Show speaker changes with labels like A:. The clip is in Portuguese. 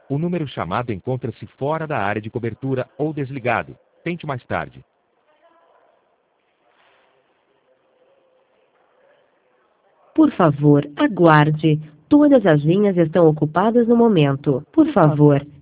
A: O número chamado encontra-se fora da área de cobertura ou desligado. Tente mais tarde.
B: Por favor, aguarde. Todas as linhas estão ocupadas no momento. Por favor,